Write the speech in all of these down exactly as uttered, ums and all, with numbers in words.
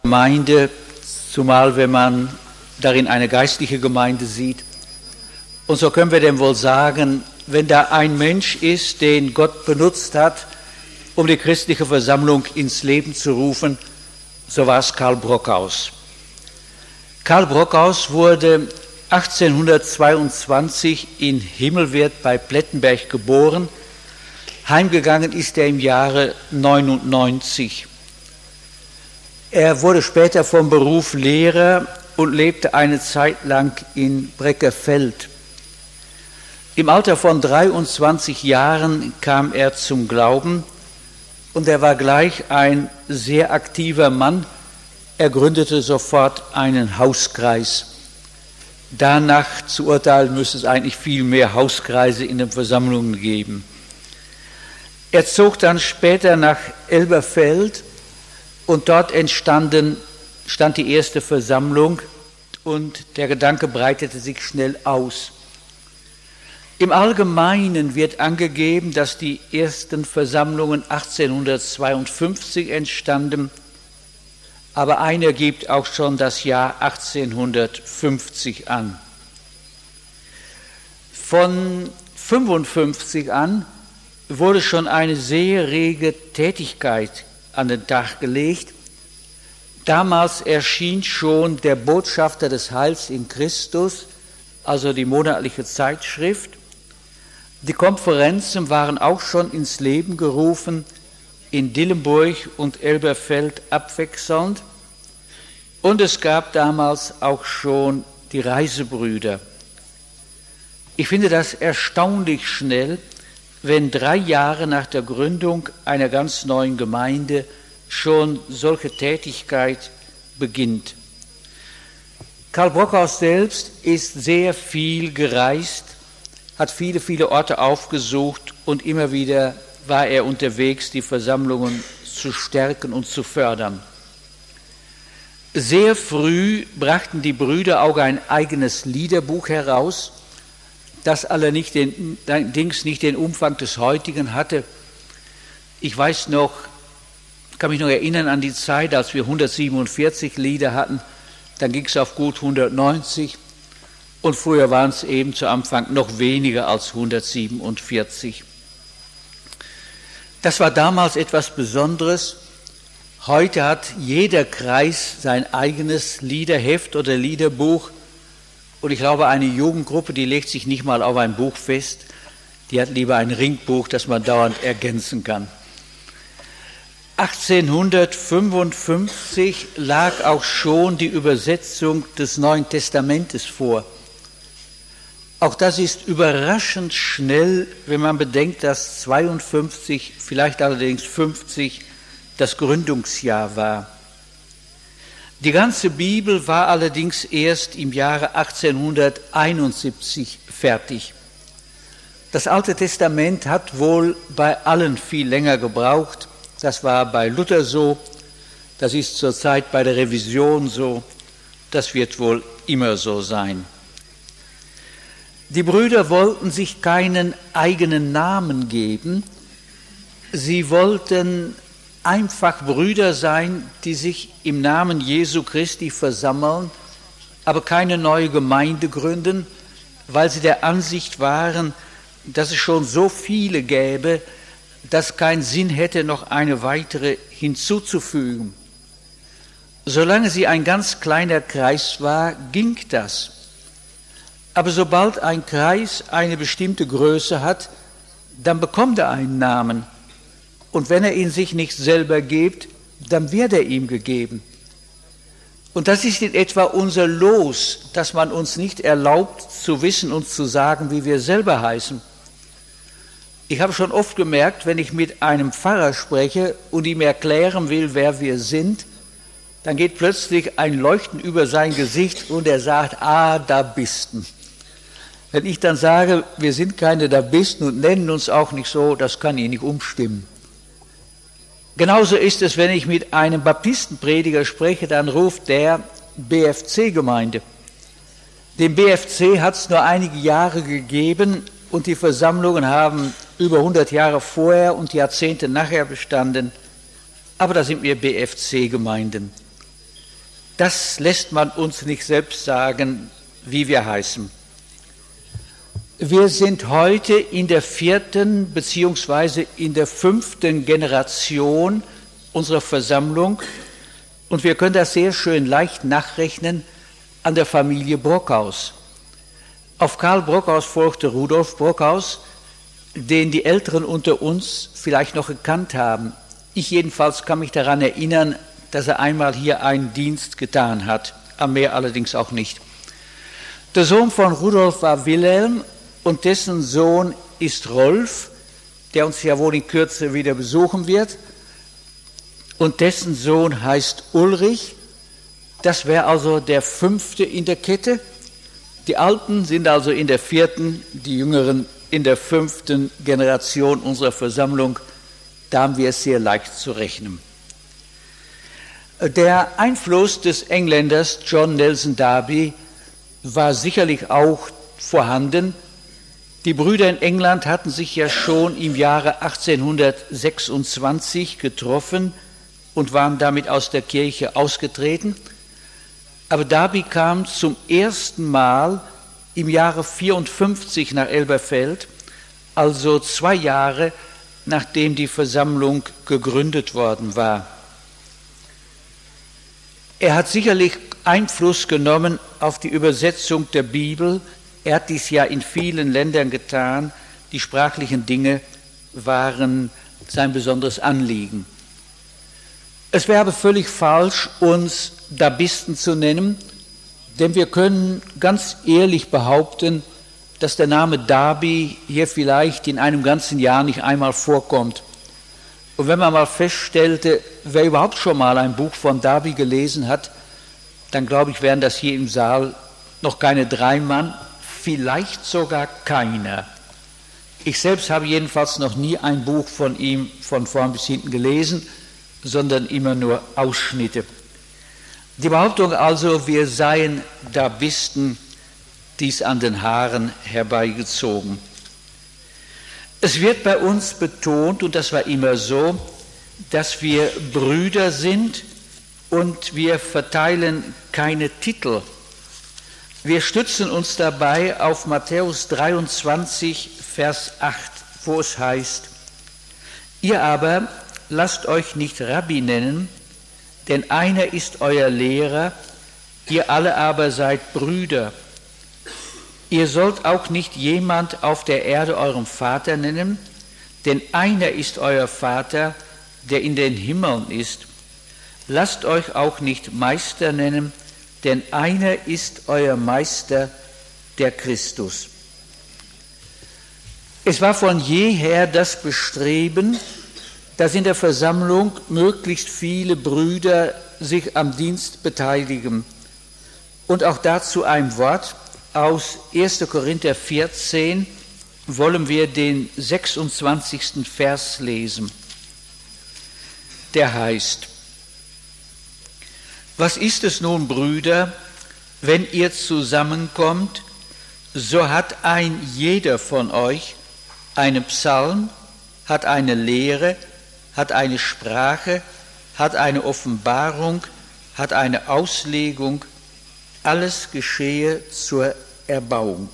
Gemeinde, zumal wenn man darin eine geistliche Gemeinde sieht. Und so können wir denn wohl sagen, wenn da ein Mensch ist, den Gott benutzt hat, um die christliche Versammlung ins Leben zu rufen, so war es Karl Brockhaus. Karl Brockhaus wurde achtzehnhundertzweiundzwanzig in Himmelwerth bei Plettenberg geboren. Heimgegangen ist er im Jahre neunundneunzig. Er wurde später vom Beruf Lehrer und lebte eine Zeit lang in Breckerfeld. Im Alter von dreiundzwanzig Jahren kam er zum Glauben und er war gleich ein sehr aktiver Mann. Er gründete sofort einen Hauskreis. Danach zu urteilen müsste es eigentlich viel mehr Hauskreise in den Versammlungen geben. Er zog dann später nach Elberfeld und dort entstanden, stand die erste Versammlung und der Gedanke breitete sich schnell aus. Im Allgemeinen wird angegeben, dass die ersten Versammlungen achtzehnhundertzweiundfünfzig entstanden, aber einer gibt auch schon das Jahr achtzehnhundertfünfzig an. Von fünfundfünfzig an wurde schon eine sehr rege Tätigkeit an den Tag gelegt. Damals erschien schon der Botschafter des Heils in Christus, also die monatliche Zeitschrift. Die Konferenzen waren auch schon ins Leben gerufen, in Dillenburg und Elberfeld abwechselnd. Und es gab damals auch schon die Reisebrüder. Ich finde das erstaunlich schnell, wenn drei Jahre nach der Gründung einer ganz neuen Gemeinde schon solche Tätigkeit beginnt. Karl Brockhaus selbst ist sehr viel gereist, hat viele, viele Orte aufgesucht und immer wieder war er unterwegs, die Versammlungen zu stärken und zu fördern. Sehr früh brachten die Brüder auch ein eigenes Liederbuch heraus, das allerdings nicht den Umfang des heutigen hatte. Ich weiß noch, kann mich noch erinnern an die Zeit, als wir hundertsiebenundvierzig Lieder hatten, dann ging es auf gut hundertneunzig und früher waren es eben zu Anfang noch weniger als hundertsiebenundvierzig. Das war damals etwas Besonderes. Heute hat jeder Kreis sein eigenes Liederheft oder Liederbuch. Und ich glaube, eine Jugendgruppe, die legt sich nicht mal auf ein Buch fest, die hat lieber ein Ringbuch, das man dauernd ergänzen kann. achtzehnhundertfünfundfünfzig lag auch schon die Übersetzung des Neuen Testamentes vor. Auch das ist überraschend schnell, wenn man bedenkt, dass zweiundfünfzig, vielleicht allerdings fünfzig, das Gründungsjahr war. Die ganze Bibel war allerdings erst im Jahre achtzehnhunderteinundsiebzig fertig. Das Alte Testament hat wohl bei allen viel länger gebraucht. Das war bei Luther so, das ist zurzeit bei der Revision so, das wird wohl immer so sein. Die Brüder wollten sich keinen eigenen Namen geben, sie wollten einfach Brüder sein, die sich im Namen Jesu Christi versammeln, aber keine neue Gemeinde gründen, weil sie der Ansicht waren, dass es schon so viele gäbe, dass keinen Sinn hätte, noch eine weitere hinzuzufügen. Solange sie ein ganz kleiner Kreis war, ging das. Aber sobald ein Kreis eine bestimmte Größe hat, dann bekommt er einen Namen. Und wenn er ihn sich nicht selber gibt, dann wird er ihm gegeben. Und das ist in etwa unser Los, dass man uns nicht erlaubt zu wissen und zu sagen, wie wir selber heißen. Ich habe schon oft gemerkt, wenn ich mit einem Pfarrer spreche und ihm erklären will, wer wir sind, dann geht plötzlich ein Leuchten über sein Gesicht und er sagt, ah, da bist du. Wenn ich dann sage, wir sind keine da bist und nennen uns auch nicht so, das kann ihn nicht umstimmen. Genauso ist es, wenn ich mit einem Baptistenprediger spreche, dann ruft der B F C-Gemeinde. Den B F C hat es nur einige Jahre gegeben und die Versammlungen haben über hundert Jahre vorher und Jahrzehnte nachher bestanden. Aber da sind wir B F C-Gemeinden. das lässt man uns nicht selbst sagen, wie wir heißen. Wir sind heute in der vierten beziehungsweise in der fünften Generation unserer Versammlung und wir können das sehr schön leicht nachrechnen an der Familie Brockhaus. Auf Karl Brockhaus folgte Rudolf Brockhaus, den die Älteren unter uns vielleicht noch gekannt haben. Ich jedenfalls kann mich daran erinnern, dass er einmal hier einen Dienst getan hat, am Meer allerdings auch nicht. Der Sohn von Rudolf war Wilhelm und dessen Sohn ist Rolf, der uns ja wohl in Kürze wieder besuchen wird. Und dessen Sohn heißt Ulrich. Das wäre also der fünfte in der Kette. Die Alten sind also in der vierten, die Jüngeren in der fünften Generation unserer Versammlung. Da haben wir es sehr leicht zu rechnen. Der Einfluss des Engländers John Nelson Darby war sicherlich auch vorhanden. Die Brüder in England hatten sich ja schon im Jahre achtzehnhundertsechsundzwanzig getroffen und waren damit aus der Kirche ausgetreten. Aber Darby kam zum ersten Mal im Jahre vierundfünfzig nach Elberfeld, also zwei Jahre nachdem die Versammlung gegründet worden war. Er hat sicherlich Einfluss genommen auf die Übersetzung der Bibel. Er hat dies ja in vielen Ländern getan. Die sprachlichen Dinge waren sein besonderes Anliegen. Es wäre aber völlig falsch, uns Darbisten zu nennen, denn wir können ganz ehrlich behaupten, dass der Name Darby hier vielleicht in einem ganzen Jahr nicht einmal vorkommt. Und wenn man mal feststellte, wer überhaupt schon mal ein Buch von Darby gelesen hat, dann glaube ich, wären das hier im Saal noch keine drei Mann, vielleicht sogar keiner. Ich selbst habe jedenfalls noch nie ein Buch von ihm von vorn bis hinten gelesen, sondern immer nur Ausschnitte. Die Behauptung also, wir seien Darbisten, dies an den Haaren herbeigezogen. Es wird bei uns betont, und das war immer so, dass wir Brüder sind und wir verteilen keine Titel. Wir stützen uns dabei auf Matthäus dreiundzwanzig, Vers acht, wo es heißt: Ihr aber lasst euch nicht Rabbi nennen, denn einer ist euer Lehrer, ihr alle aber seid Brüder. Ihr sollt auch nicht jemand auf der Erde euren Vater nennen, denn einer ist euer Vater, der in den Himmeln ist. Lasst euch auch nicht Meister nennen, denn einer ist euer Meister, der Christus. Es war von jeher das Bestreben, dass in der Versammlung möglichst viele Brüder sich am Dienst beteiligen. Und auch dazu ein Wort. Aus erster Korinther vierzehn wollen wir den sechsundzwanzigsten Vers lesen. Der heißt: Was ist es nun, Brüder, wenn ihr zusammenkommt, so hat ein jeder von euch einen Psalm, hat eine Lehre, hat eine Sprache, hat eine Offenbarung, hat eine Auslegung, alles geschehe zur Erbauung.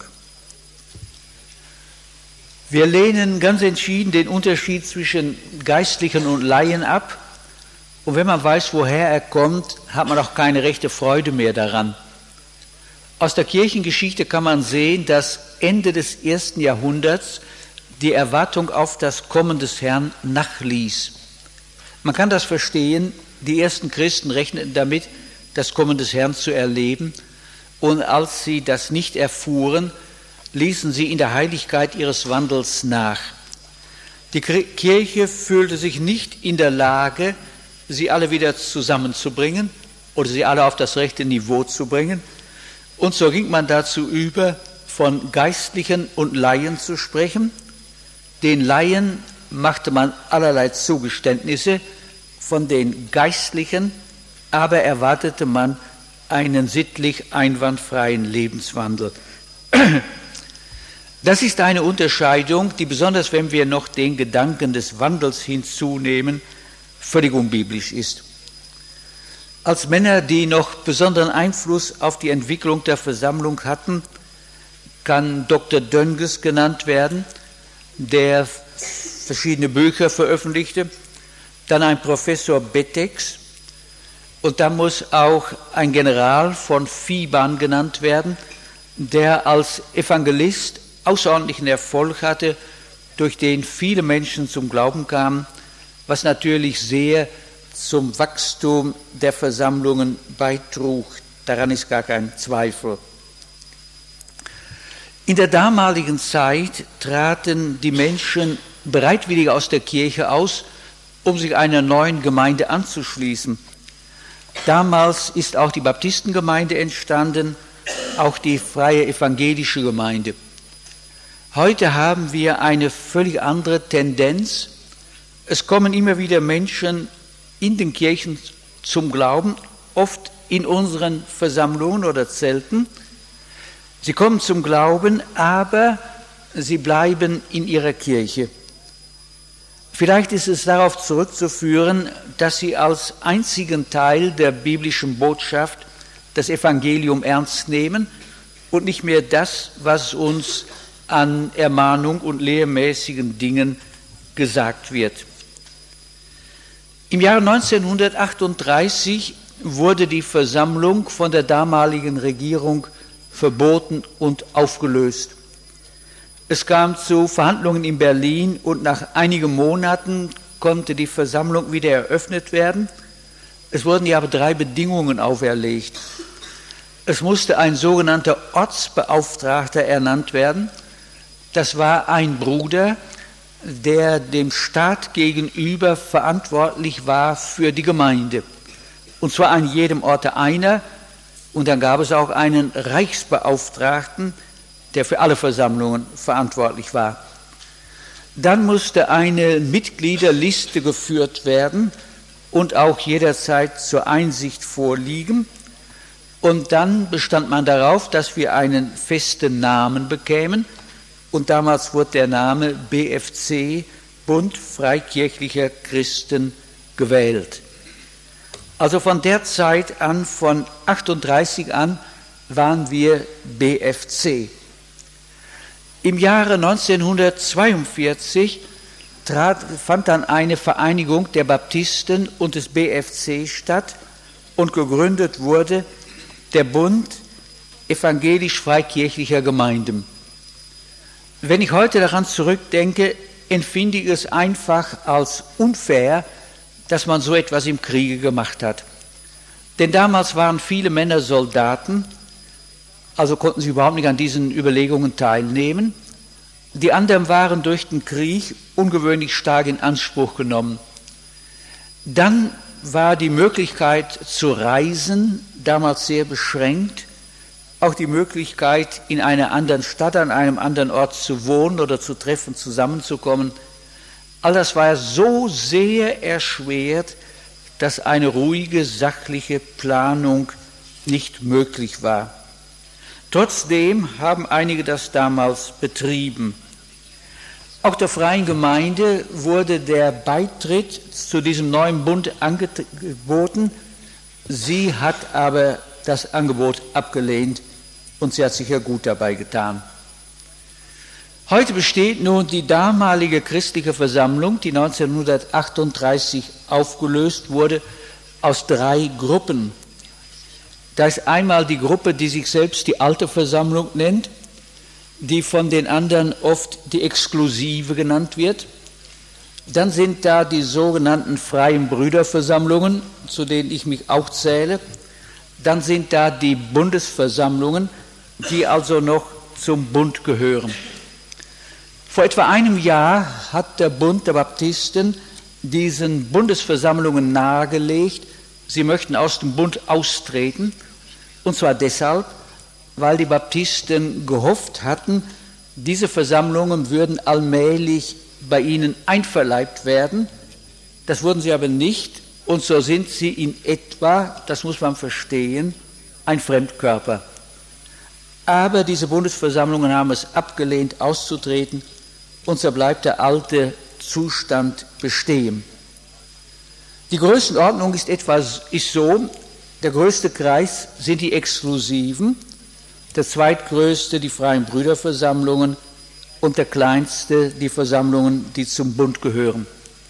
Wir lehnen ganz entschieden den Unterschied zwischen Geistlichen und Laien ab. Und wenn man weiß, woher er kommt, hat man auch keine rechte Freude mehr daran. Aus der Kirchengeschichte kann man sehen, dass Ende des ersten Jahrhunderts die Erwartung auf das Kommen des Herrn nachließ. Man kann das verstehen, die ersten Christen rechneten damit, das Kommen des Herrn zu erleben. Und als sie das nicht erfuhren, ließen sie in der Heiligkeit ihres Wandels nach. Die Kirche fühlte sich nicht in der Lage, sie alle wieder zusammenzubringen oder sie alle auf das rechte Niveau zu bringen. Und so ging man dazu über, von Geistlichen und Laien zu sprechen. Den Laien machte man allerlei Zugeständnisse, von den Geistlichen aber erwartete man einen sittlich einwandfreien Lebenswandel. Das ist eine Unterscheidung, die besonders, wenn wir noch den Gedanken des Wandels hinzunehmen, völlig unbiblisch ist. Als Männer, die noch besonderen Einfluss auf die Entwicklung der Versammlung hatten, kann Doktor Dönges genannt werden, der verschiedene Bücher veröffentlichte, dann ein Professor Bettex und dann muss auch ein General von Vibahn genannt werden, der als Evangelist außerordentlichen Erfolg hatte, durch den viele Menschen zum Glauben kamen, was natürlich sehr zum Wachstum der Versammlungen beitrug. Daran ist gar kein Zweifel. In der damaligen Zeit traten die Menschen bereitwillig aus der Kirche aus, um sich einer neuen Gemeinde anzuschließen. Damals ist auch die Baptistengemeinde entstanden, auch die freie evangelische Gemeinde. Heute haben wir eine völlig andere Tendenz. Es kommen immer wieder Menschen in den Kirchen zum Glauben, oft in unseren Versammlungen oder Zelten. Sie kommen zum Glauben, aber sie bleiben in ihrer Kirche. Vielleicht ist es darauf zurückzuführen, dass sie als einzigen Teil der biblischen Botschaft das Evangelium ernst nehmen und nicht mehr das, was uns an Ermahnung und lehrmäßigen Dingen gesagt wird. Im Jahre neunzehnhundertachtunddreißig wurde die Versammlung von der damaligen Regierung verboten und aufgelöst. Es kam zu Verhandlungen in Berlin und nach einigen Monaten konnte die Versammlung wieder eröffnet werden. Es wurden ihr aber drei Bedingungen auferlegt. Es musste ein sogenannter Ortsbeauftragter ernannt werden. Das war ein Bruder, der dem Staat gegenüber verantwortlich war für die Gemeinde. Und zwar an jedem Orte einer. Und dann gab es auch einen Reichsbeauftragten, der für alle Versammlungen verantwortlich war. Dann musste eine Mitgliederliste geführt werden und auch jederzeit zur Einsicht vorliegen. Und dann bestand man darauf, dass wir einen festen Namen bekämen. Und damals wurde der Name B F C, Bund Freikirchlicher Christen, gewählt. Also von der Zeit an, von achtunddreißig an, waren wir B F C. Im Jahre neunzehnhundertzweiundvierzig trat, fand dann eine Vereinigung der Baptisten und des B F C statt und gegründet wurde der Bund evangelisch-freikirchlicher Gemeinden. Wenn ich heute daran zurückdenke, empfinde ich es einfach als unfair, dass man so etwas im Kriege gemacht hat. Denn damals waren viele Männer Soldaten, also konnten sie überhaupt nicht an diesen Überlegungen teilnehmen. Die anderen waren durch den Krieg ungewöhnlich stark in Anspruch genommen. Dann war die Möglichkeit zu reisen damals sehr beschränkt. Auch die Möglichkeit, in einer anderen Stadt, an einem anderen Ort zu wohnen oder zu treffen, zusammenzukommen, all das war so sehr erschwert, dass eine ruhige, sachliche Planung nicht möglich war. Trotzdem haben einige das damals betrieben. Auch der Freien Gemeinde wurde der Beitritt zu diesem neuen Bund angeboten. Sie hat aber das Angebot abgelehnt und sie hat sicher gut dabei getan. Heute besteht nun die damalige christliche Versammlung, die neunzehnhundertachtunddreißig aufgelöst wurde, aus drei Gruppen. Da ist einmal die Gruppe, die sich selbst die alte Versammlung nennt, die von den anderen oft die Exklusive genannt wird. Dann sind da die sogenannten freien Brüderversammlungen, zu denen ich mich auch zähle. Dann sind da die Bundesversammlungen, die also noch zum Bund gehören. Vor etwa einem Jahr hat der Bund der Baptisten diesen Bundesversammlungen nahegelegt, sie möchten aus dem Bund austreten, und zwar deshalb, weil die Baptisten gehofft hatten, diese Versammlungen würden allmählich bei ihnen einverleibt werden. Das wurden sie aber nicht, und so sind sie in etwa, das muss man verstehen, ein Fremdkörper. Aber diese Bundesversammlungen haben es abgelehnt, auszutreten, und so bleibt der alte Zustand bestehen. Die Größenordnung ist etwa ist so, Der größte Kreis sind die Exklusiven, der zweitgrößte die Freien Brüderversammlungen und der kleinste die Versammlungen, die zum Bund gehören.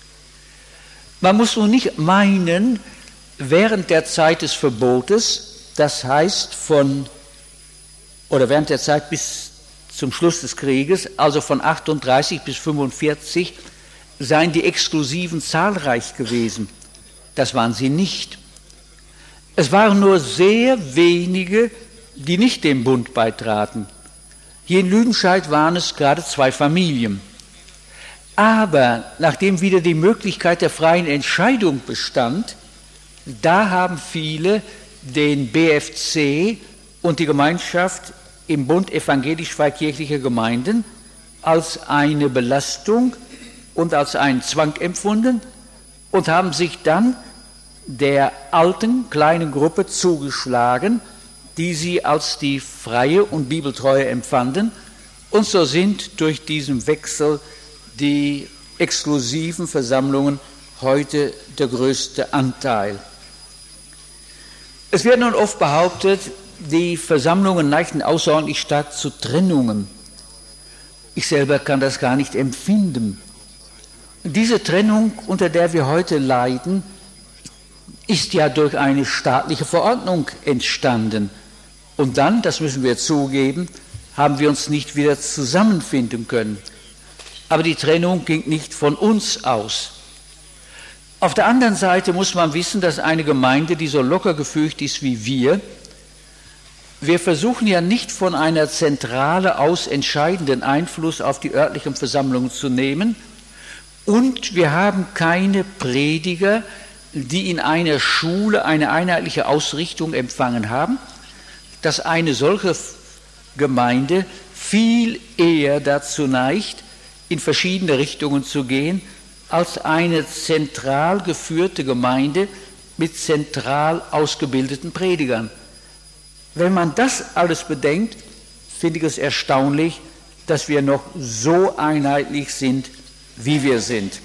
Man muss nun nicht meinen, während der Zeit des Verbotes, das heißt von, oder während der Zeit bis zum Schluss des Krieges, also von achtunddreißig bis fünfundvierzig, seien die Exklusiven zahlreich gewesen. Das waren sie nicht. Es waren nur sehr wenige, die nicht dem Bund beitraten. Hier in Lüdenscheid waren es gerade zwei Familien. Aber nachdem wieder die Möglichkeit der freien Entscheidung bestand, da haben viele den B F C und die Gemeinschaft im Bund evangelisch-freikirchlicher Gemeinden als eine Belastung und als einen Zwang empfunden und haben sich dann der alten kleinen Gruppe zugeschlagen, die sie als die freie und bibeltreue empfanden, und so sind durch diesen Wechsel die exklusiven Versammlungen heute der größte Anteil. Es wird nun oft behauptet, die Versammlungen neigten außerordentlich stark zu Trennungen. Ich selber kann das gar nicht empfinden. Diese Trennung, unter der wir heute leiden, ist ja durch eine staatliche Verordnung entstanden. Und dann, das müssen wir zugeben, haben wir uns nicht wieder zusammenfinden können. Aber die Trennung ging nicht von uns aus. Auf der anderen Seite muss man wissen, dass eine Gemeinde, die so locker gefügt ist wie wir, wir versuchen ja nicht von einer Zentrale aus entscheidenden Einfluss auf die örtlichen Versammlungen zu nehmen, und wir haben keine Prediger, die in einer Schule eine einheitliche Ausrichtung empfangen haben, dass eine solche Gemeinde viel eher dazu neigt, in verschiedene Richtungen zu gehen, als eine zentral geführte Gemeinde mit zentral ausgebildeten Predigern. Wenn man das alles bedenkt, finde ich es erstaunlich, dass wir noch so einheitlich sind, wie wir sind.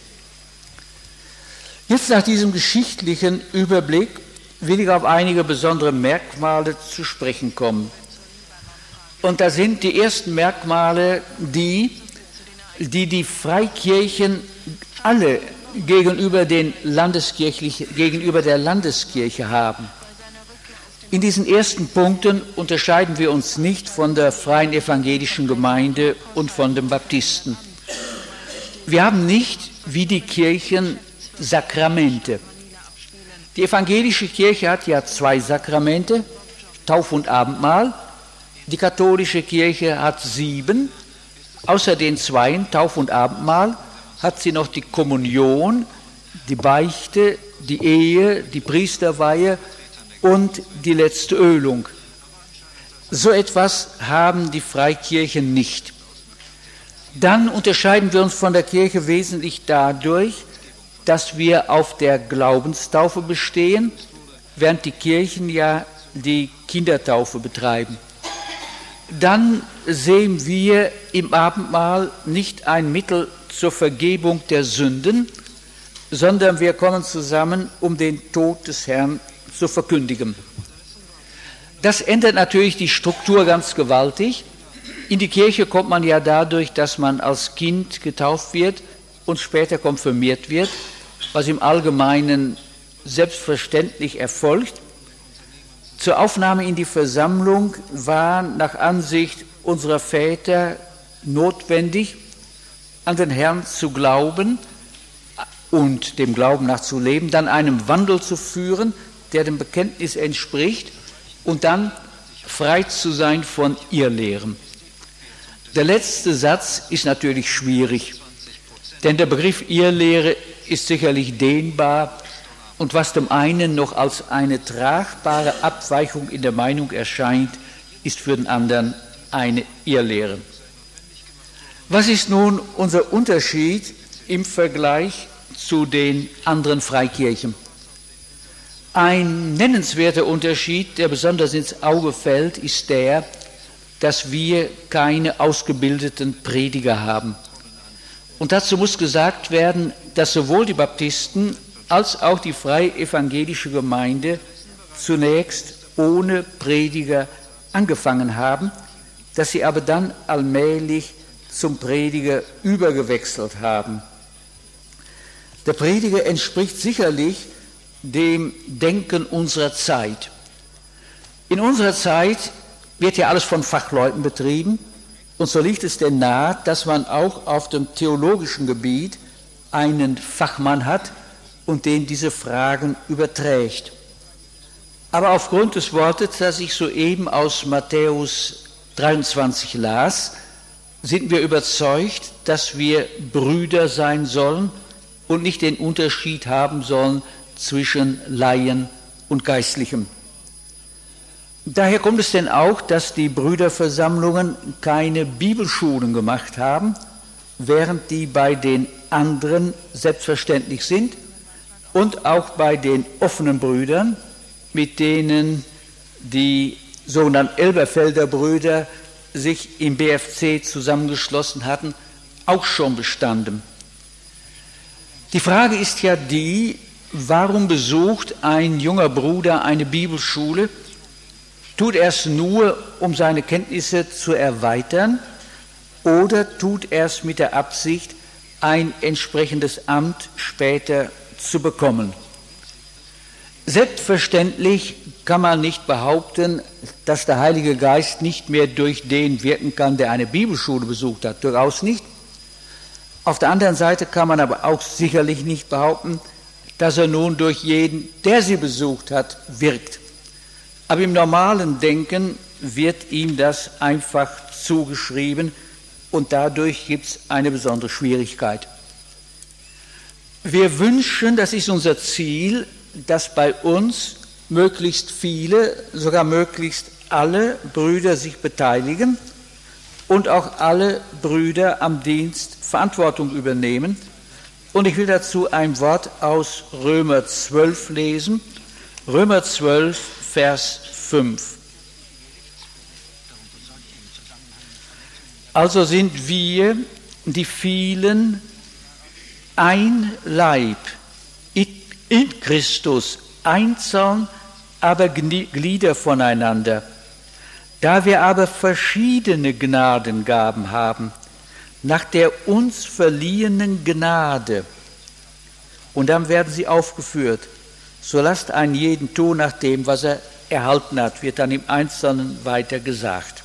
Jetzt nach diesem geschichtlichen Überblick will ich auf einige besondere Merkmale zu sprechen kommen. Und da sind die ersten Merkmale die, die die Freikirchen alle gegenüber, den Landeskirchlichen, gegenüber der Landeskirche haben. In diesen ersten Punkten unterscheiden wir uns nicht von der Freien Evangelischen Gemeinde und von den Baptisten. Wir haben nicht, wie die Kirchen, Sakramente. Die evangelische Kirche hat ja zwei Sakramente, Taufe und Abendmahl. Die katholische Kirche hat sieben. Außer den zweien, Taufe und Abendmahl, hat sie noch die Kommunion, die Beichte, die Ehe, die Priesterweihe und die letzte Ölung. So etwas haben die Freikirchen nicht. Dann unterscheiden wir uns von der Kirche wesentlich dadurch, dass wir auf der Glaubenstaufe bestehen, während die Kirchen ja die Kindertaufe betreiben. Dann sehen wir im Abendmahl nicht ein Mittel zur Vergebung der Sünden, sondern wir kommen zusammen, um den Tod des Herrn zu verkündigen. Das ändert natürlich die Struktur ganz gewaltig. In die Kirche kommt man ja dadurch, dass man als Kind getauft wird und später konfirmiert wird, was im Allgemeinen selbstverständlich erfolgt. Zur Aufnahme in die Versammlung war nach Ansicht unserer Väter notwendig, an den Herrn zu glauben und dem Glauben nach zu leben, dann einen Wandel zu führen, der dem Bekenntnis entspricht, und dann frei zu sein von Irrlehren. Der letzte Satz ist natürlich schwierig, denn der Begriff Irrlehre ist sicherlich dehnbar, und was dem einen noch als eine tragbare Abweichung in der Meinung erscheint, ist für den anderen eine Irrlehre. Was ist nun unser Unterschied im Vergleich zu den anderen Freikirchen? Ein nennenswerter Unterschied, der besonders ins Auge fällt, ist der, dass wir keine ausgebildeten Prediger haben. Und dazu muss gesagt werden, dass sowohl die Baptisten als auch die Freie Evangelische Gemeinde zunächst ohne Prediger angefangen haben, dass sie aber dann allmählich zum Prediger übergewechselt haben. Der Prediger entspricht sicherlich dem Denken unserer Zeit. In unserer Zeit wird ja alles von Fachleuten betrieben, und so liegt es denn nahe, dass man auch auf dem theologischen Gebiet einen Fachmann hat und den diese Fragen überträgt. Aber aufgrund des Wortes, das ich soeben aus Matthäus dreiundzwanzig las, sind wir überzeugt, dass wir Brüder sein sollen und nicht den Unterschied haben sollen zwischen Laien und Geistlichem. Daher kommt es denn auch, dass die Brüderversammlungen keine Bibelschulen gemacht haben, während die bei den anderen selbstverständlich sind und auch bei den offenen Brüdern, mit denen die sogenannten Elberfelder Brüder sich im B F C zusammengeschlossen hatten, auch schon bestanden. Die Frage ist ja die, warum besucht ein junger Bruder eine Bibelschule? Tut er es nur, um seine Kenntnisse zu erweitern, oder tut er es mit der Absicht, ein entsprechendes Amt später zu bekommen? Selbstverständlich kann man nicht behaupten, dass der Heilige Geist nicht mehr durch den wirken kann, der eine Bibelschule besucht hat. Durchaus nicht. Auf der anderen Seite kann man aber auch sicherlich nicht behaupten, dass er nun durch jeden, der sie besucht hat, wirkt. Aber im normalen Denken wird ihm das einfach zugeschrieben und dadurch gibt es eine besondere Schwierigkeit. Wir wünschen, das ist unser Ziel, dass bei uns möglichst viele, sogar möglichst alle Brüder sich beteiligen und auch alle Brüder am Dienst Verantwortung übernehmen. Und ich will dazu ein Wort aus Römer zwölf lesen. Römer zwölf, Vers fünf. Also sind wir, die vielen, ein Leib, in Christus, einzeln, aber Glieder voneinander. Da wir aber verschiedene Gnadengaben haben, nach der uns verliehenen Gnade, und dann werden sie aufgeführt, so lasst einen jeden tun nach dem, was er erhalten hat, wird dann im Einzelnen weiter gesagt.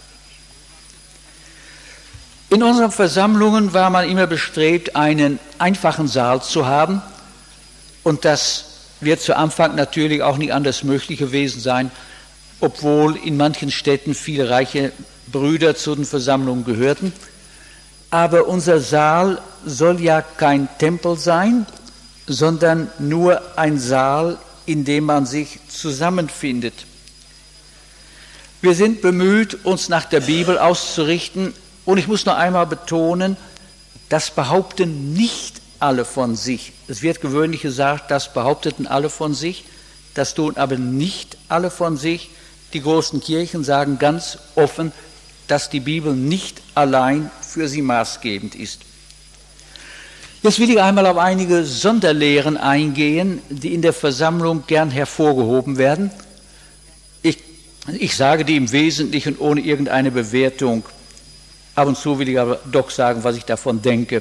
In unseren Versammlungen war man immer bestrebt, einen einfachen Saal zu haben, und das wird zu Anfang natürlich auch nicht anders möglich gewesen sein, obwohl in manchen Städten viele reiche Brüder zu den Versammlungen gehörten. Aber unser Saal soll ja kein Tempel sein, sondern nur ein Saal, in dem man sich zusammenfindet. Wir sind bemüht, uns nach der Bibel auszurichten, und ich muss noch einmal betonen, das behaupten nicht alle von sich. Es wird gewöhnlich gesagt, das behaupteten alle von sich, das tun aber nicht alle von sich. Die großen Kirchen sagen ganz offen, dass die Bibel nicht allein für sie maßgebend ist. Jetzt will ich einmal auf einige Sonderlehren eingehen, die in der Versammlung gern hervorgehoben werden. Ich, ich sage die im Wesentlichen ohne irgendeine Bewertung. Ab und zu will ich aber doch sagen, was ich davon denke.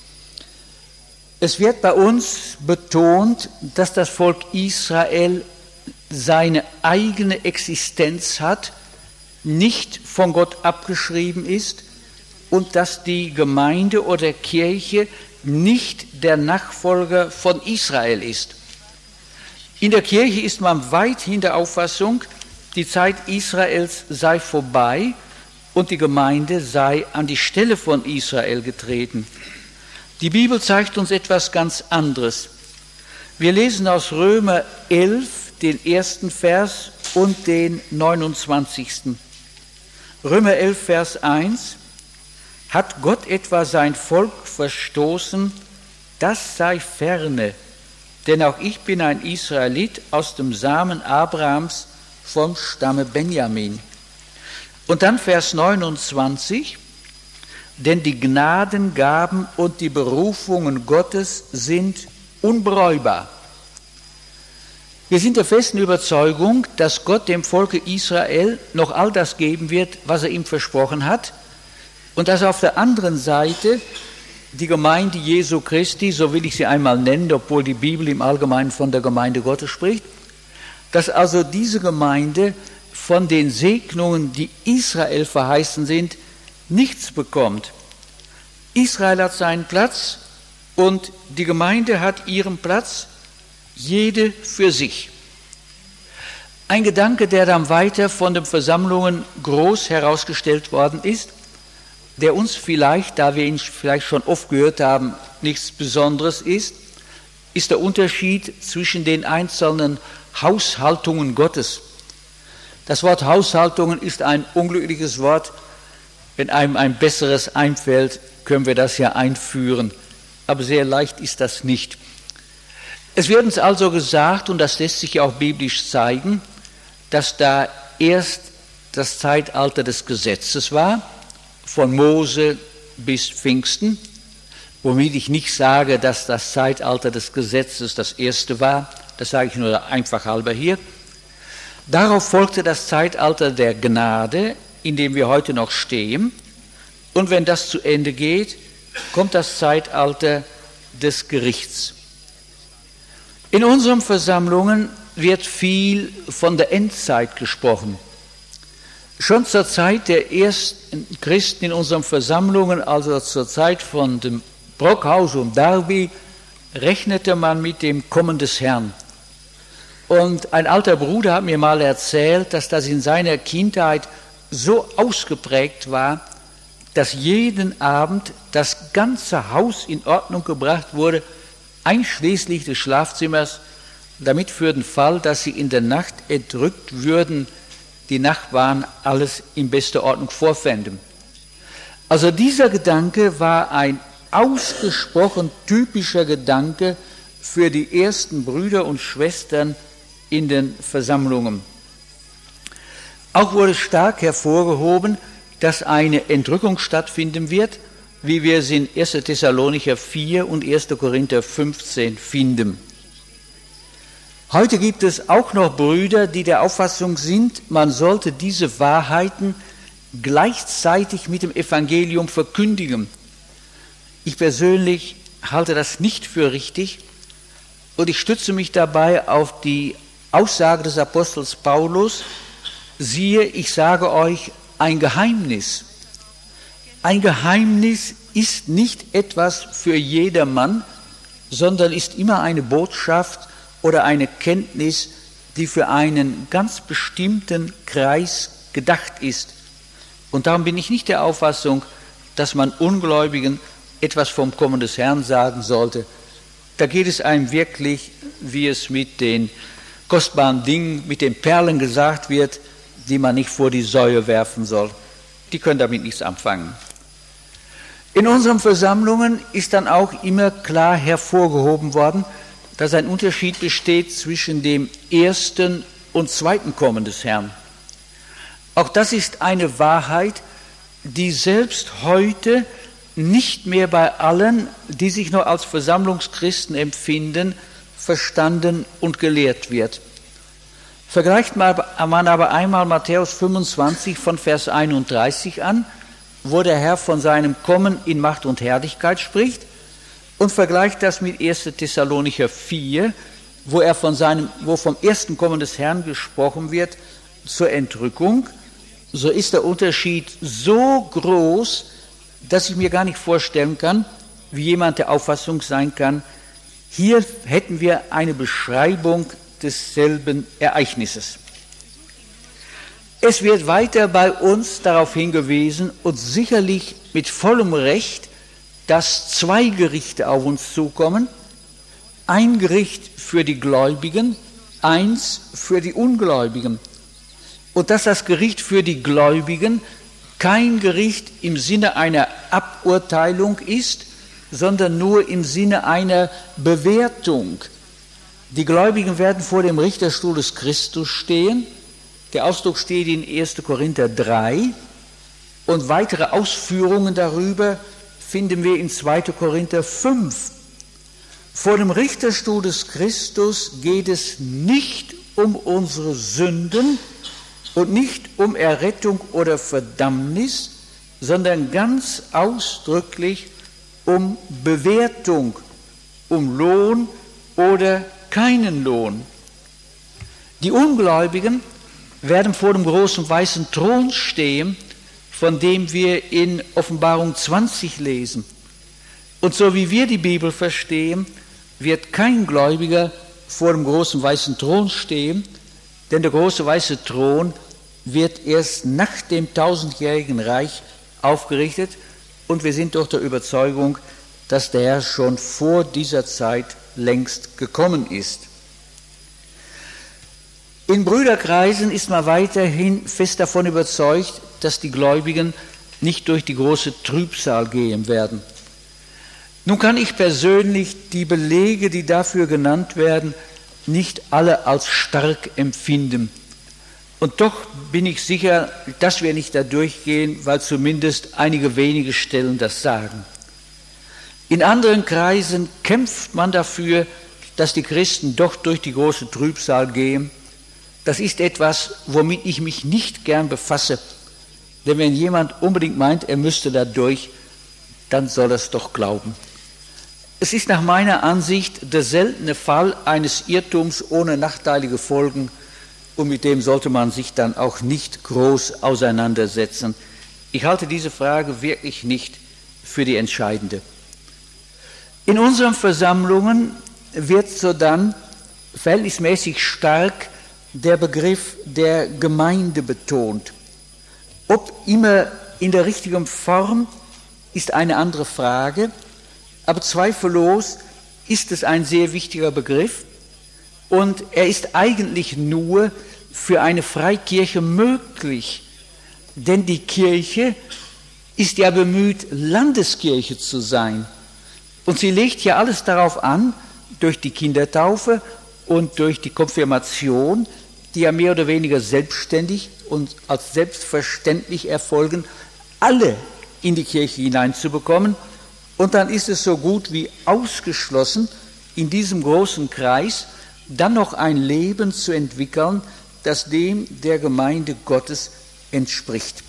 Es wird bei uns betont, dass das Volk Israel seine eigene Existenz hat, nicht von Gott abgeschrieben ist und dass die Gemeinde oder Kirche nicht der Nachfolger von Israel ist. In der Kirche ist man weithin der Auffassung, die Zeit Israels sei vorbei und die Gemeinde sei an die Stelle von Israel getreten. Die Bibel zeigt uns etwas ganz anderes. Wir lesen aus Römer elf den ersten Vers und den neunundzwanzigsten Römer elf, Vers eins. Hat Gott etwa sein Volk verstoßen? Das sei ferne, denn auch ich bin ein Israelit aus dem Samen Abrahams vom Stamme Benjamin. Und dann Vers neunundzwanzig. Denn die Gnadengaben und die Berufungen Gottes sind unbereubar. Wir sind der festen Überzeugung, dass Gott dem Volke Israel noch all das geben wird, was er ihm versprochen hat, und dass auf der anderen Seite die Gemeinde Jesu Christi, so will ich sie einmal nennen, obwohl die Bibel im Allgemeinen von der Gemeinde Gottes spricht, dass also diese Gemeinde von den Segnungen, die Israel verheißen sind, nichts bekommt. Israel hat seinen Platz und die Gemeinde hat ihren Platz, jede für sich. Ein Gedanke, der dann weiter von den Versammlungen groß herausgestellt worden ist, der uns vielleicht, da wir ihn vielleicht schon oft gehört haben, nichts Besonderes ist, ist der Unterschied zwischen den einzelnen Haushaltungen Gottes. Das Wort Haushaltungen ist ein unglückliches Wort. Wenn einem ein besseres einfällt, können wir das ja einführen. Aber sehr leicht ist das nicht. Es wird uns also gesagt, und das lässt sich ja auch biblisch zeigen, dass da erst das Zeitalter des Gesetzes war, von Mose bis Pfingsten, womit ich nicht sage, dass das Zeitalter des Gesetzes das erste war, das sage ich nur einfach halber hier. Darauf folgte das Zeitalter der Gnade, in dem wir heute noch stehen, und wenn das zu Ende geht, kommt das Zeitalter des Gerichts. In unseren Versammlungen wird viel von der Endzeit gesprochen. Schon zur Zeit der ersten Christen in unseren Versammlungen, also zur Zeit von dem Brockhaus und Darby, rechnete man mit dem Kommen des Herrn. Und ein alter Bruder hat mir mal erzählt, dass das in seiner Kindheit so ausgeprägt war, dass jeden Abend das ganze Haus in Ordnung gebracht wurde, einschließlich des Schlafzimmers, damit für den Fall, dass sie in der Nacht erdrückt würden, die Nachbarn alles in bester Ordnung vorfänden. Also dieser Gedanke war ein ausgesprochen typischer Gedanke für die ersten Brüder und Schwestern in den Versammlungen. Auch wurde stark hervorgehoben, dass eine Entrückung stattfinden wird, wie wir es in erster Thessalonicher vier und erster Korinther fünfzehn finden. Heute gibt es auch noch Brüder, die der Auffassung sind, man sollte diese Wahrheiten gleichzeitig mit dem Evangelium verkündigen. Ich persönlich halte das nicht für richtig und ich stütze mich dabei auf die Aussage des Apostels Paulus, siehe, ich sage euch ein Geheimnis. Ein Geheimnis ist nicht etwas für jedermann, sondern ist immer eine Botschaft oder eine Kenntnis, die für einen ganz bestimmten Kreis gedacht ist. Und darum bin ich nicht der Auffassung, dass man Ungläubigen etwas vom Kommen des Herrn sagen sollte. Da geht es einem wirklich, wie es mit den kostbaren Dingen, mit den Perlen gesagt wird, die man nicht vor die Säue werfen soll. Die können damit nichts anfangen. In unseren Versammlungen ist dann auch immer klar hervorgehoben worden, dass ein Unterschied besteht zwischen dem ersten und zweiten Kommen des Herrn. Auch das ist eine Wahrheit, die selbst heute nicht mehr bei allen, die sich noch als Versammlungschristen empfinden, verstanden und gelehrt wird. Vergleicht man aber einmal Matthäus fünfundzwanzig von Vers einunddreißig an, wo der Herr von seinem Kommen in Macht und Herrlichkeit spricht, und vergleicht das mit erster Thessalonicher vier, wo er von seinem, wo vom ersten Kommen des Herrn gesprochen wird zur Entrückung, so ist der Unterschied so groß, dass ich mir gar nicht vorstellen kann, wie jemand der Auffassung sein kann, hier hätten wir eine Beschreibung desselben Ereignisses. Es wird weiter bei uns darauf hingewiesen und sicherlich mit vollem Recht, dass zwei Gerichte auf uns zukommen, ein Gericht für die Gläubigen, eins für die Ungläubigen. Und dass das Gericht für die Gläubigen kein Gericht im Sinne einer Aburteilung ist, sondern nur im Sinne einer Bewertung. Die Gläubigen werden vor dem Richterstuhl des Christus stehen. Der Ausdruck steht in erster Korinther drei und weitere Ausführungen darüber finden wir in zweiter Korinther fünf. Vor dem Richterstuhl des Christus geht es nicht um unsere Sünden und nicht um Errettung oder Verdammnis, sondern ganz ausdrücklich um Bewertung, um Lohn oder keinen Lohn. Die Ungläubigen werden vor dem großen weißen Thron stehen, von dem wir in Offenbarung zwanzig lesen. Und so wie wir die Bibel verstehen, wird kein Gläubiger vor dem großen weißen Thron stehen, denn der große weiße Thron wird erst nach dem tausendjährigen Reich aufgerichtet und wir sind doch der Überzeugung, dass der Herr schon vor dieser Zeit längst gekommen ist. In Brüderkreisen ist man weiterhin fest davon überzeugt, dass die Gläubigen nicht durch die große Trübsal gehen werden. Nun kann ich persönlich die Belege, die dafür genannt werden, nicht alle als stark empfinden. Und doch bin ich sicher, dass wir nicht da durchgehen, weil zumindest einige wenige Stellen das sagen. In anderen Kreisen kämpft man dafür, dass die Christen doch durch die große Trübsal gehen. Das ist etwas, womit ich mich nicht gern befasse. Denn wenn jemand unbedingt meint, er müsste da durch, dann soll er es doch glauben. Es ist nach meiner Ansicht der seltene Fall eines Irrtums ohne nachteilige Folgen und mit dem sollte man sich dann auch nicht groß auseinandersetzen. Ich halte diese Frage wirklich nicht für die entscheidende. In unseren Versammlungen wird sodann verhältnismäßig stark der Begriff der Gemeinde betont. Ob immer in der richtigen Form, ist eine andere Frage, aber zweifellos ist es ein sehr wichtiger Begriff und er ist eigentlich nur für eine Freikirche möglich, denn die Kirche ist ja bemüht, Landeskirche zu sein und sie legt ja alles darauf an, durch die Kindertaufe und durch die Konfirmation, die ja mehr oder weniger selbstständig und als selbstverständlich erfolgen, alle in die Kirche hineinzubekommen. Und dann ist es so gut wie ausgeschlossen, in diesem großen Kreis dann noch ein Leben zu entwickeln, das dem der Gemeinde Gottes entspricht.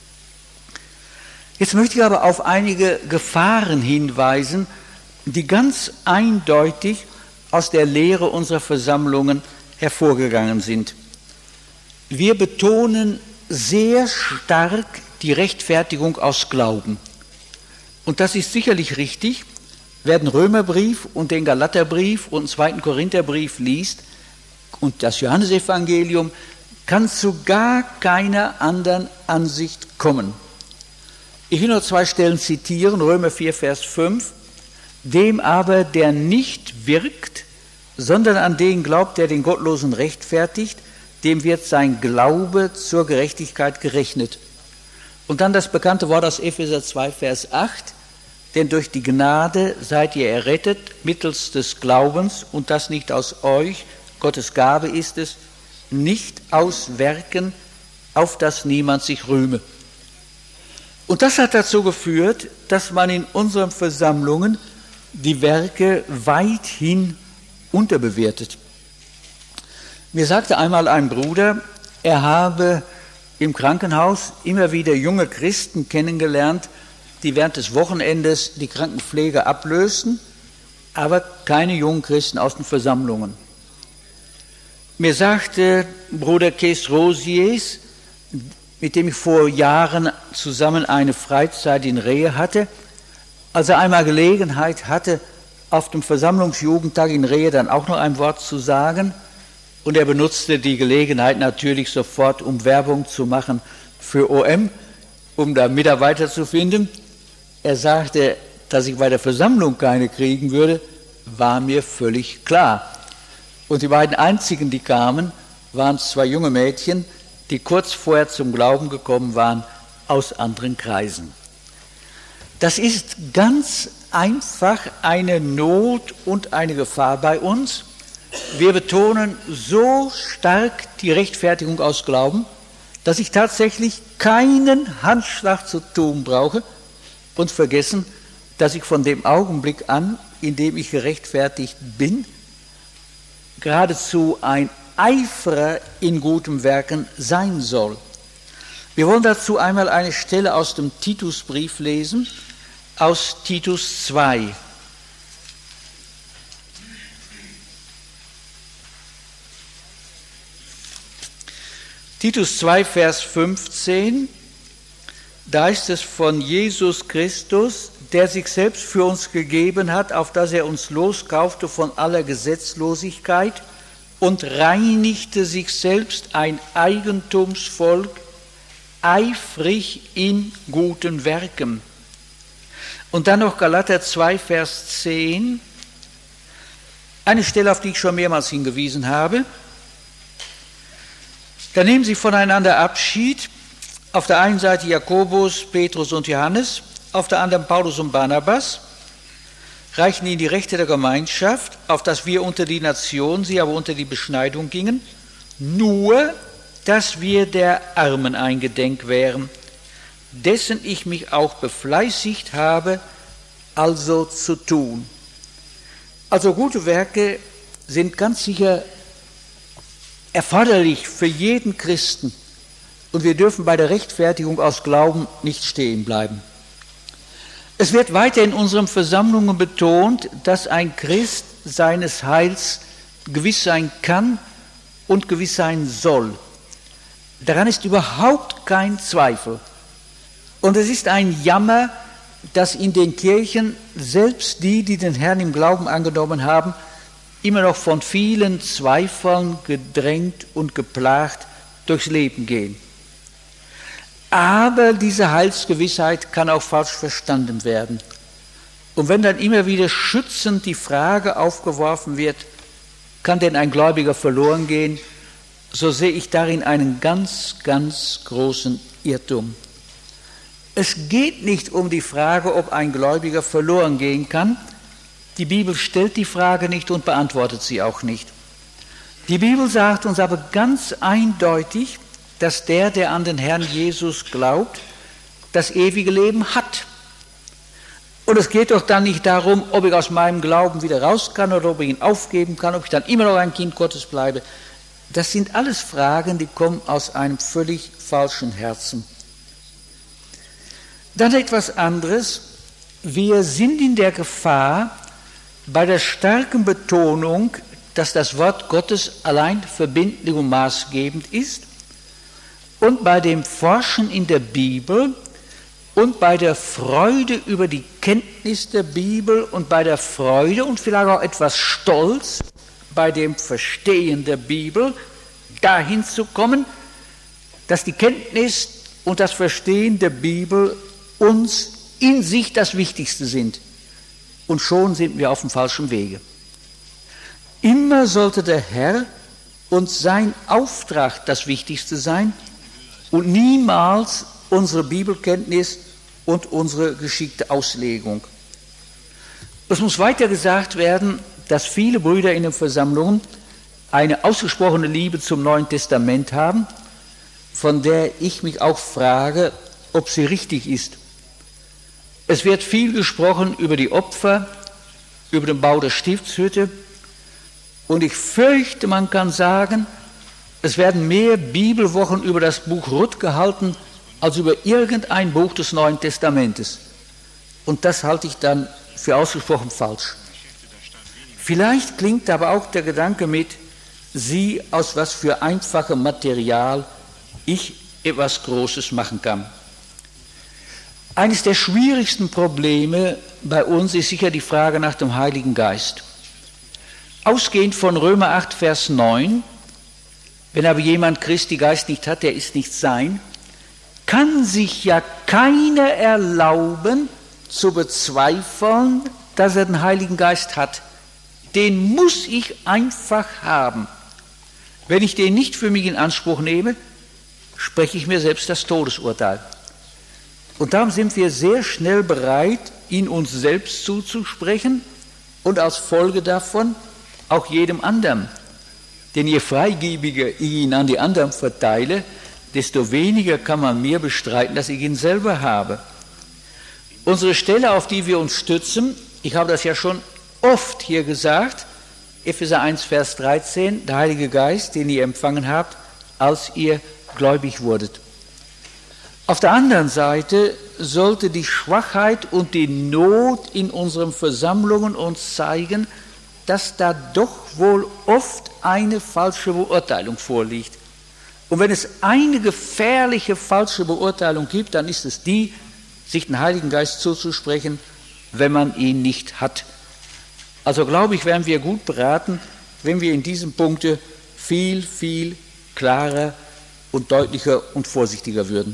Jetzt möchte ich aber auf einige Gefahren hinweisen, die ganz eindeutig aus der Lehre unserer Versammlungen hervorgegangen sind. Wir betonen sehr stark die Rechtfertigung aus Glauben. Und das ist sicherlich richtig. Wer den Römerbrief und den Galaterbrief und den zweiten Korintherbrief liest und das Johannesevangelium, kann zu gar keiner anderen Ansicht kommen. Ich will nur zwei Stellen zitieren, Römer vier, Vers fünf. Dem aber, der nicht wirkt, sondern an den glaubt, der den Gottlosen rechtfertigt, dem wird sein Glaube zur Gerechtigkeit gerechnet. Und dann das bekannte Wort aus Epheser zwei, Vers acht. Denn durch die Gnade seid ihr errettet, mittels des Glaubens, und das nicht aus euch, Gottes Gabe ist es, nicht aus Werken, auf dass niemand sich rühme. Und das hat dazu geführt, dass man in unseren Versammlungen die Werke weithin unterbewertet. Mir sagte einmal ein Bruder, er habe im Krankenhaus immer wieder junge Christen kennengelernt, die während des Wochenendes die Krankenpflege ablösten, aber keine jungen Christen aus den Versammlungen. Mir sagte Bruder Kees Rosiers, mit dem ich vor Jahren zusammen eine Freizeit in Rehe hatte, als er einmal Gelegenheit hatte, auf dem Versammlungsjugendtag in Rehe dann auch noch ein Wort zu sagen, und er benutzte die Gelegenheit natürlich sofort, um Werbung zu machen für O M, um da Mitarbeiter zu finden. Er sagte, dass ich bei der Versammlung keine kriegen würde, war mir völlig klar. Und die beiden einzigen, die kamen, waren zwei junge Mädchen, die kurz vorher zum Glauben gekommen waren aus anderen Kreisen. Das ist ganz einfach eine Not und eine Gefahr bei uns. Wir betonen so stark die Rechtfertigung aus Glauben, dass ich tatsächlich keinen Handschlag zu tun brauche und vergessen, dass ich von dem Augenblick an, indem ich gerechtfertigt bin, geradezu ein Eiferer in guten Werken sein soll. Wir wollen dazu einmal eine Stelle aus dem Titusbrief lesen, aus Titus zwei. Titus zwei, Vers fünfzehn, da ist es von Jesus Christus, der sich selbst für uns gegeben hat, auf dass er uns loskaufte von aller Gesetzlosigkeit und reinigte sich selbst ein Eigentumsvolk, eifrig in guten Werken. Und dann noch Galater zwei, Vers zehn, eine Stelle, auf die ich schon mehrmals hingewiesen habe. Da nehmen sie voneinander Abschied, auf der einen Seite Jakobus, Petrus und Johannes, auf der anderen Paulus und Barnabas, reichen ihnen die Rechte der Gemeinschaft, auf dass wir unter die Nation, sie aber unter die Beschneidung gingen, nur, dass wir der Armen eingedenk wären, dessen ich mich auch befleißigt habe, also zu tun. Also gute Werke sind ganz sicher erforderlich für jeden Christen und wir dürfen bei der Rechtfertigung aus Glauben nicht stehen bleiben. Es wird weiter in unseren Versammlungen betont, dass ein Christ seines Heils gewiss sein kann und gewiss sein soll. Daran ist überhaupt kein Zweifel. Und es ist ein Jammer, dass in den Kirchen selbst die, die den Herrn im Glauben angenommen haben, immer noch von vielen Zweifeln gedrängt und geplagt durchs Leben gehen. Aber diese Heilsgewissheit kann auch falsch verstanden werden. Und wenn dann immer wieder schützend die Frage aufgeworfen wird, kann denn ein Gläubiger verloren gehen, so sehe ich darin einen ganz, ganz großen Irrtum. Es geht nicht um die Frage, ob ein Gläubiger verloren gehen kann. Die Bibel stellt die Frage nicht und beantwortet sie auch nicht. Die Bibel sagt uns aber ganz eindeutig, dass der, der an den Herrn Jesus glaubt, das ewige Leben hat. Und es geht doch dann nicht darum, ob ich aus meinem Glauben wieder raus kann oder ob ich ihn aufgeben kann, ob ich dann immer noch ein Kind Gottes bleibe. Das sind alles Fragen, die kommen aus einem völlig falschen Herzen. Dann etwas anderes. Wir sind in der Gefahr, bei der starken Betonung, dass das Wort Gottes allein verbindlich und maßgebend ist, und bei dem Forschen in der Bibel und bei der Freude über die Kenntnis der Bibel und bei der Freude und vielleicht auch etwas Stolz bei dem Verstehen der Bibel dahin zu kommen, dass die Kenntnis und das Verstehen der Bibel uns in sich das Wichtigste sind. Und schon sind wir auf dem falschen Wege. Immer sollte der Herr und sein Auftrag das Wichtigste sein und niemals unsere Bibelkenntnis und unsere geschickte Auslegung. Es muss weiter gesagt werden, dass viele Brüder in den Versammlungen eine ausgesprochene Liebe zum Neuen Testament haben, von der ich mich auch frage, ob sie richtig ist. Es wird viel gesprochen über die Opfer, über den Bau der Stiftshütte, und ich fürchte, man kann sagen, es werden mehr Bibelwochen über das Buch Ruth gehalten, als über irgendein Buch des Neuen Testamentes. Und das halte ich dann für ausgesprochen falsch. Vielleicht klingt aber auch der Gedanke mit, sieh, aus was für einfachem Material ich etwas Großes machen kann. Eines der schwierigsten Probleme bei uns ist sicher die Frage nach dem Heiligen Geist. Ausgehend von Römer acht, Vers neun, wenn aber jemand Christi Geist nicht hat, der ist nicht sein, kann sich ja keiner erlauben zu bezweifeln, dass er den Heiligen Geist hat. Den muss ich einfach haben. Wenn ich den nicht für mich in Anspruch nehme, spreche ich mir selbst das Todesurteil. Und darum sind wir sehr schnell bereit, ihn uns selbst zuzusprechen und als Folge davon auch jedem anderen. Denn je freigebiger ich ihn an die anderen verteile, desto weniger kann man mir bestreiten, dass ich ihn selber habe. Unsere Stelle, auf die wir uns stützen, ich habe das ja schon oft hier gesagt, Epheser eins, Vers dreizehn, der Heilige Geist, den ihr empfangen habt, als ihr gläubig wurdet. Auf der anderen Seite sollte die Schwachheit und die Not in unseren Versammlungen uns zeigen, dass da doch wohl oft eine falsche Beurteilung vorliegt. Und wenn es eine gefährliche falsche Beurteilung gibt, dann ist es die, sich den Heiligen Geist zuzusprechen, wenn man ihn nicht hat. Also glaube ich, wären wir gut beraten, wenn wir in diesem Punkte viel, viel klarer und deutlicher und vorsichtiger würden.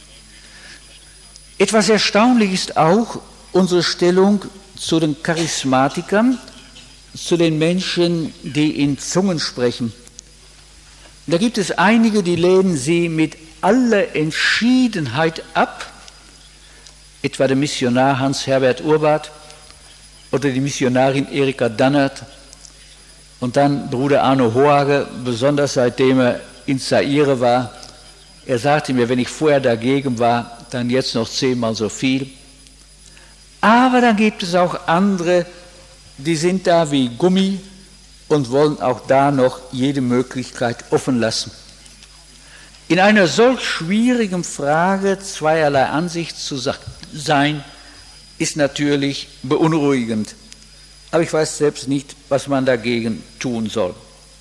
Etwas erstaunlich ist auch unsere Stellung zu den Charismatikern, zu den Menschen, die in Zungen sprechen. Da gibt es einige, die lehnen sie mit aller Entschiedenheit ab, etwa der Missionar Hans-Herbert Urbath oder die Missionarin Erika Dannert und dann Bruder Arno Hoage, besonders seitdem er in Zaire war. Er sagte mir, wenn ich vorher dagegen war, dann jetzt noch zehnmal so viel. Aber dann gibt es auch andere, die sind da wie Gummi und wollen auch da noch jede Möglichkeit offen lassen. In einer solch schwierigen Frage zweierlei Ansicht zu sein, ist natürlich beunruhigend. Aber ich weiß selbst nicht, was man dagegen tun soll.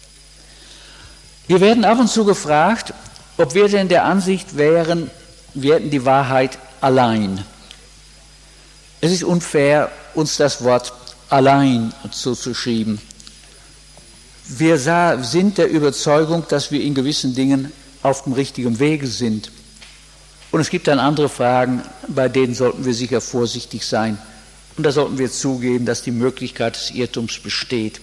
Wir werden ab und zu gefragt, ob wir denn der Ansicht wären, wir hätten die Wahrheit allein. Es ist unfair, uns das Wort allein zuzuschieben. Wir sind der Überzeugung, dass wir in gewissen Dingen auf dem richtigen Wege sind. Und es gibt dann andere Fragen, bei denen sollten wir sicher vorsichtig sein. Und da sollten wir zugeben, dass die Möglichkeit des Irrtums besteht.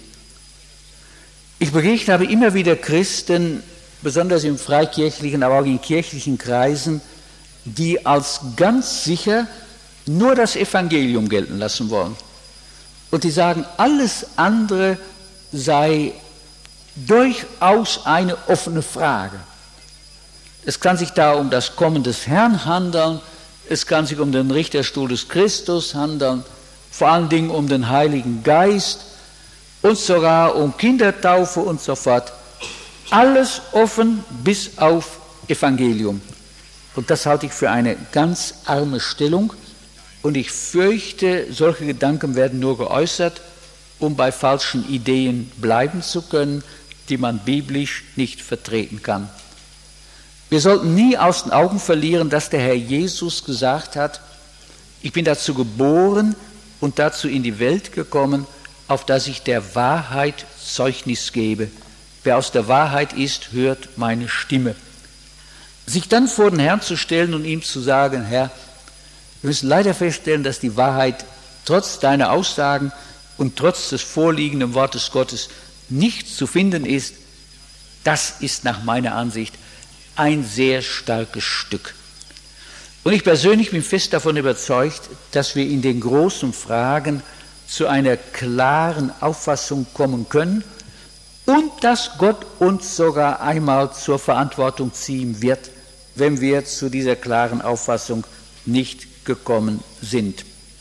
Ich begegne aber immer wieder Christen, besonders in freikirchlichen, aber auch in kirchlichen Kreisen, die als ganz sicher nur das Evangelium gelten lassen wollen. Und die sagen, alles andere sei durchaus eine offene Frage. Es kann sich da um das Kommen des Herrn handeln, es kann sich um den Richterstuhl des Christus handeln, vor allen Dingen um den Heiligen Geist und sogar um Kindertaufe und so fort. Alles offen bis auf Evangelium. Und das halte ich für eine ganz arme Stellung. Und ich fürchte, solche Gedanken werden nur geäußert, um bei falschen Ideen bleiben zu können, die man biblisch nicht vertreten kann. Wir sollten nie aus den Augen verlieren, dass der Herr Jesus gesagt hat, ich bin dazu geboren und dazu in die Welt gekommen, auf dass ich der Wahrheit Zeugnis gebe. Wer aus der Wahrheit ist, hört meine Stimme. Sich dann vor den Herrn zu stellen und ihm zu sagen, Herr, wir müssen leider feststellen, dass die Wahrheit trotz deiner Aussagen und trotz des vorliegenden Wortes Gottes nicht zu finden ist, das ist nach meiner Ansicht ein sehr starkes Stück. Und ich persönlich bin fest davon überzeugt, dass wir in den großen Fragen zu einer klaren Auffassung kommen können und dass Gott uns sogar einmal zur Verantwortung ziehen wird, wenn wir zu dieser klaren Auffassung nicht gekommen sind.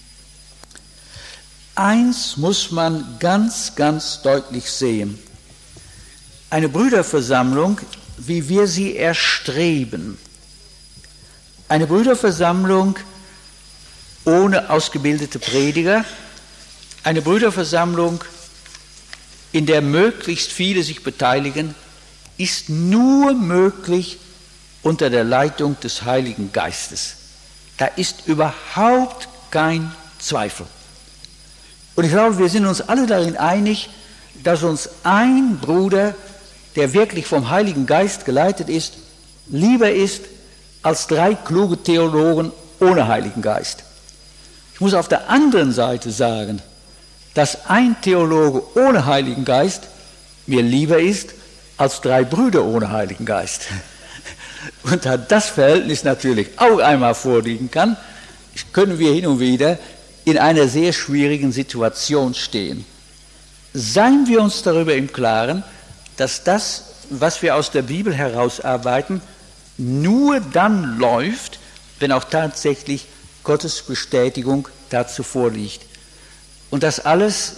Eins muss man ganz, ganz deutlich sehen. Eine Brüderversammlung, wie wir sie erstreben, eine Brüderversammlung ohne ausgebildete Prediger, eine Brüderversammlung, in der möglichst viele sich beteiligen, ist nur möglich unter der Leitung des Heiligen Geistes. Da ist überhaupt kein Zweifel. Und ich glaube, wir sind uns alle darin einig, dass uns ein Bruder, der wirklich vom Heiligen Geist geleitet ist, lieber ist als drei kluge Theologen ohne Heiligen Geist. Ich muss auf der anderen Seite sagen, dass ein Theologe ohne Heiligen Geist mir lieber ist als drei Brüder ohne Heiligen Geist. Und da das Verhältnis natürlich auch einmal vorliegen kann, können wir hin und wieder in einer sehr schwierigen Situation stehen. Seien wir uns darüber im Klaren, dass das, was wir aus der Bibel herausarbeiten, nur dann läuft, wenn auch tatsächlich Gottes Bestätigung dazu vorliegt. Und das alles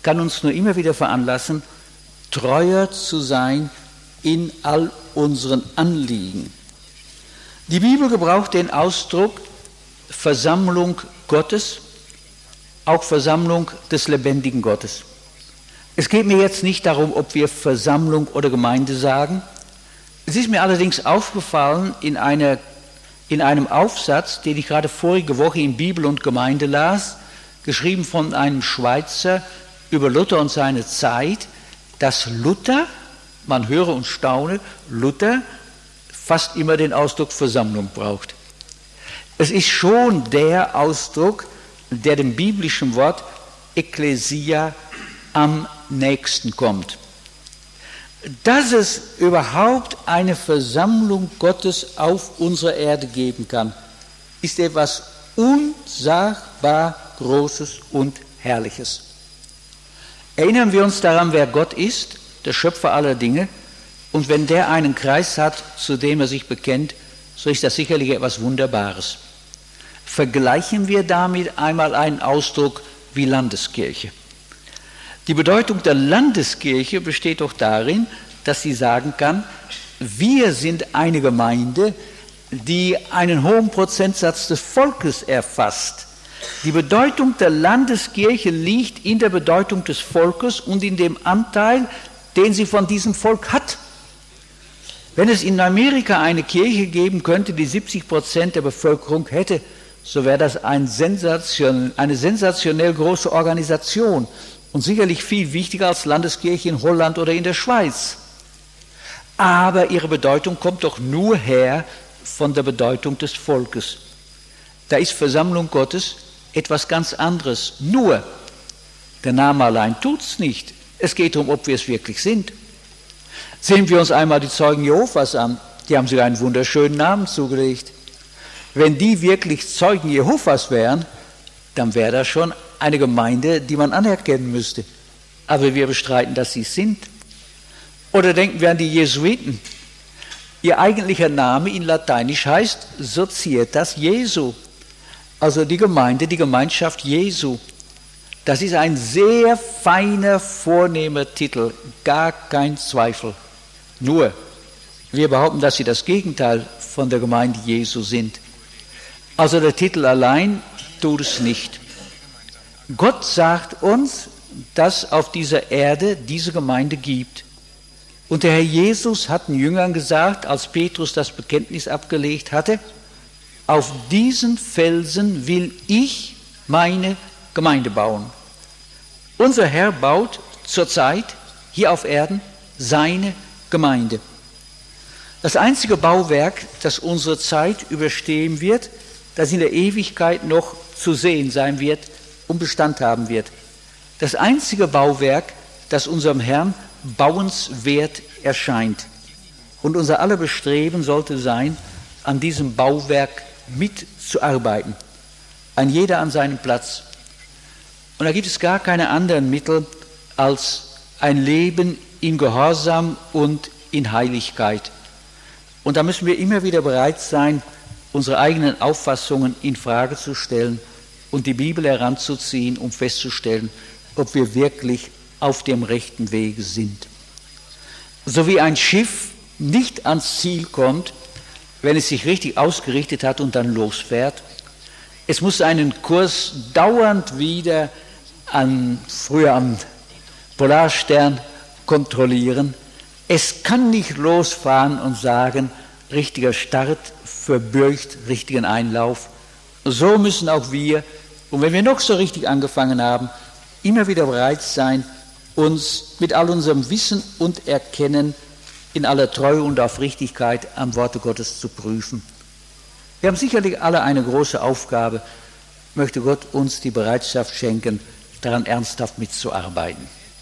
kann uns nur immer wieder veranlassen, treuer zu sein in all unseren Anliegen. Die Bibel gebraucht den Ausdruck Versammlung Gottes, auch Versammlung des lebendigen Gottes. Es geht mir jetzt nicht darum, ob wir Versammlung oder Gemeinde sagen. Es ist mir allerdings aufgefallen in, einer, in einem Aufsatz, den ich gerade vorige Woche in Bibel und Gemeinde las, geschrieben von einem Schweizer über Luther und seine Zeit, dass Luther, man höre und staune, Luther fast immer den Ausdruck Versammlung braucht. Es ist schon der Ausdruck, der dem biblischen Wort Ekklesia am nächsten kommt. Dass es überhaupt eine Versammlung Gottes auf unserer Erde geben kann, ist etwas unsagbar Großes und Herrliches. Erinnern wir uns daran, wer Gott ist, der Schöpfer aller Dinge, und wenn der einen Kreis hat, zu dem er sich bekennt, so ist das sicherlich etwas Wunderbares. Vergleichen wir damit einmal einen Ausdruck wie Landeskirche. Die Bedeutung der Landeskirche besteht doch darin, dass sie sagen kann, wir sind eine Gemeinde, die einen hohen Prozentsatz des Volkes erfasst. Die Bedeutung der Landeskirche liegt in der Bedeutung des Volkes und in dem Anteil, den sie von diesem Volk hat. Wenn es in Amerika eine Kirche geben könnte, die siebzig Prozent der Bevölkerung hätte, so wäre das ein Sensation, eine sensationell große Organisation und sicherlich viel wichtiger als Landeskirche in Holland oder in der Schweiz. Aber ihre Bedeutung kommt doch nur her von der Bedeutung des Volkes. Da ist Versammlung Gottes etwas ganz anderes. Nur, der Name allein tut's nicht. Es geht darum, ob wir es wirklich sind. Sehen wir uns einmal die Zeugen Jehovas an. Die haben sich einen wunderschönen Namen zugelegt. Wenn die wirklich Zeugen Jehovas wären, dann wäre das schon eine Gemeinde, die man anerkennen müsste. Aber wir bestreiten, dass sie es sind. Oder denken wir an die Jesuiten. Ihr eigentlicher Name in Lateinisch heißt Societas Jesu. Also die Gemeinde, die Gemeinschaft Jesu. Das ist ein sehr feiner, vornehmer Titel, gar kein Zweifel. Nur, wir behaupten, dass sie das Gegenteil von der Gemeinde Jesu sind. Also der Titel allein tut es nicht. Gott sagt uns, dass auf dieser Erde diese Gemeinde gibt. Und der Herr Jesus hat den Jüngern gesagt, als Petrus das Bekenntnis abgelegt hatte, auf diesen Felsen will ich meine Gemeinde bauen. Unser Herr baut zurzeit hier auf Erden seine Gemeinde. Das einzige Bauwerk, das unsere Zeit überstehen wird, das in der Ewigkeit noch zu sehen sein wird und Bestand haben wird. Das einzige Bauwerk, das unserem Herrn bauenswert erscheint. Und unser aller Bestreben sollte sein, an diesem Bauwerk mitzuarbeiten. Ein jeder an seinem Platz. Und da gibt es gar keine anderen Mittel als ein Leben in Gehorsam und in Heiligkeit. Und da müssen wir immer wieder bereit sein, unsere eigenen Auffassungen in Frage zu stellen und die Bibel heranzuziehen, um festzustellen, ob wir wirklich auf dem rechten Wege sind. So wie ein Schiff nicht ans Ziel kommt, wenn es sich richtig ausgerichtet hat und dann losfährt. Es muss einen Kurs dauernd wieder an, früher am Polarstern kontrollieren. Es kann nicht losfahren und sagen, richtiger Start verbirgt richtigen Einlauf. So müssen auch wir, und wenn wir noch so richtig angefangen haben, immer wieder bereit sein, uns mit all unserem Wissen und Erkennen in aller Treue und Aufrichtigkeit am Worte Gottes zu prüfen. Wir haben sicherlich alle eine große Aufgabe, möchte Gott uns die Bereitschaft schenken, daran ernsthaft mitzuarbeiten.